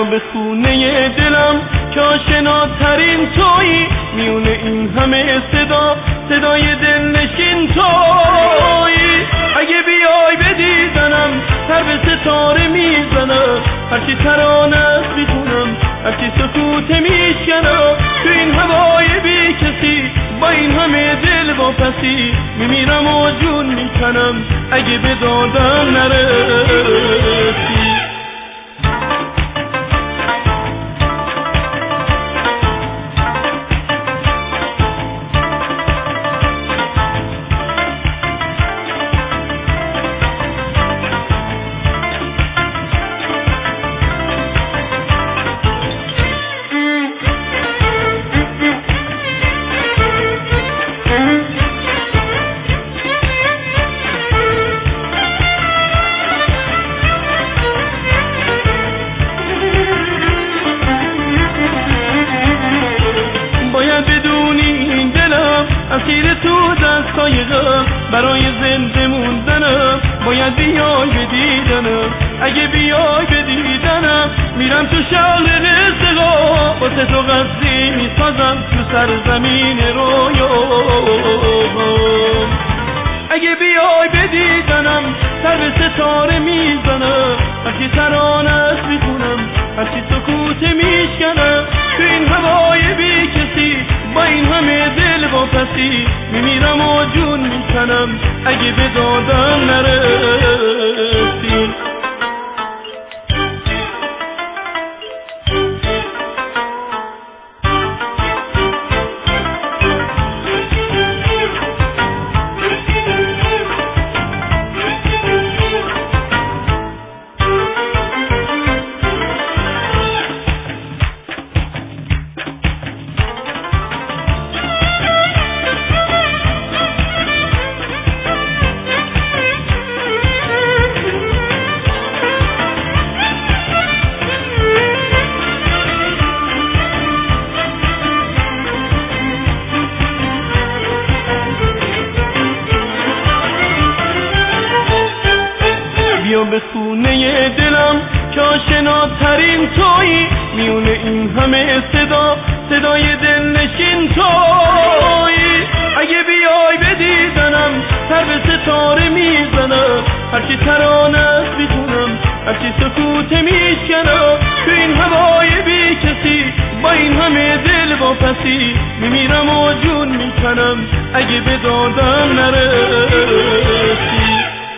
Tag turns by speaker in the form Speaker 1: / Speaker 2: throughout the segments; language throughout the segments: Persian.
Speaker 1: به خونه دلم که آشناترین تویی، میونه این همه صدا صدای دلنشین تویی. اگه بیای به دیدنم سر به ستاره میزنم، هرچی ترانه است میخونم، هرچی سکوت میشکنم. تو این هوای بی کسی با این همه دل واپسی، میمیرم و جون میکنم اگه به دادم نرسی. اسیر تو دستای غم برای زنده موندنم، باید بیای به دیدنم. اگه بیای به دیدنم میرم تو شهر رزقا، واسه تو قصدی میسازم تو سرزمین رویام. اگه بیای به دیدنم سر به ستاره میزنم، هرچی ترانه است میخونم، هرچی سکوت میشکنم. تو این هوای بی کسی با این همه دل واپسی، میمیرم و جون میکنم اگه به دادم نرسی. بیا به خونه دلم که آشناترین تویی، میونه این همه صدا صدای دلنشین تویی. اگه بیای به دیدنم سر به ستاره میزنم، هرچی ترانه است میخونم، هرچی سکوت میشکنم. تو این هوای بی کسی با این همه دل واپسی، میمیرم و جون میکنم اگه به دادم نرسی.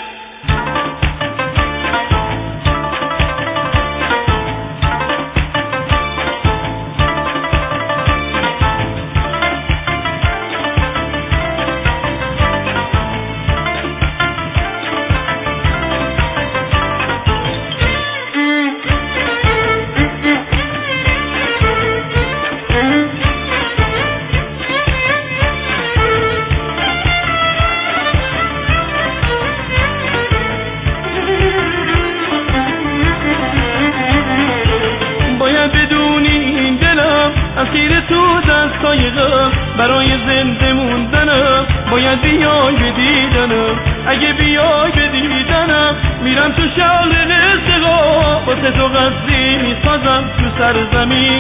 Speaker 1: اسیر تو دستای غم برای زنده موندنم، باید بیای به دیدنم. اگه بیای به دیدنم میرم تو شهر رزقا، واسه تو قصدی میسازم تو سرزمین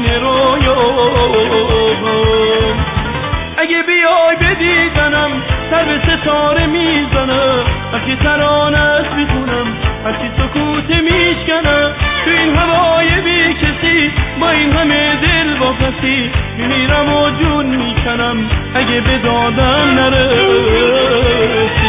Speaker 1: رویام. اگه بیای به دیدنم سر به ستاره میزنم، هرچی ترانه است میخونم، هرچی سکوت میشکنم. تو این هوای بی کسی با این همه دل واپسی، میمیرم و جون میکنم اگه به دادم نرسی.